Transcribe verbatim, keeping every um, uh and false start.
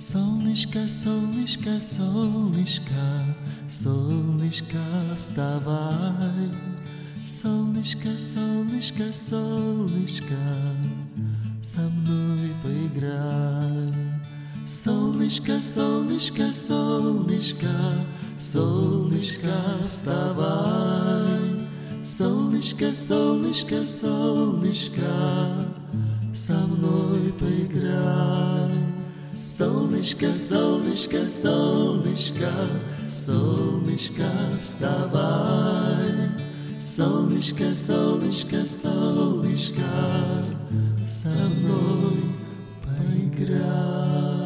Солнышко, солнышко, солнышко, солнышко, вставай. Солнышко, солнышко, солнышко, со мной поиграй. Солнышко, солнышко, солнышко, солнышко, вставай. Солнышко, солнышко, солнышко, со мной поиграй. Солнышко, солнышко, солнышко, солнышко, вставай. Солнышко, солнышко, солнышко, со мной поиграй.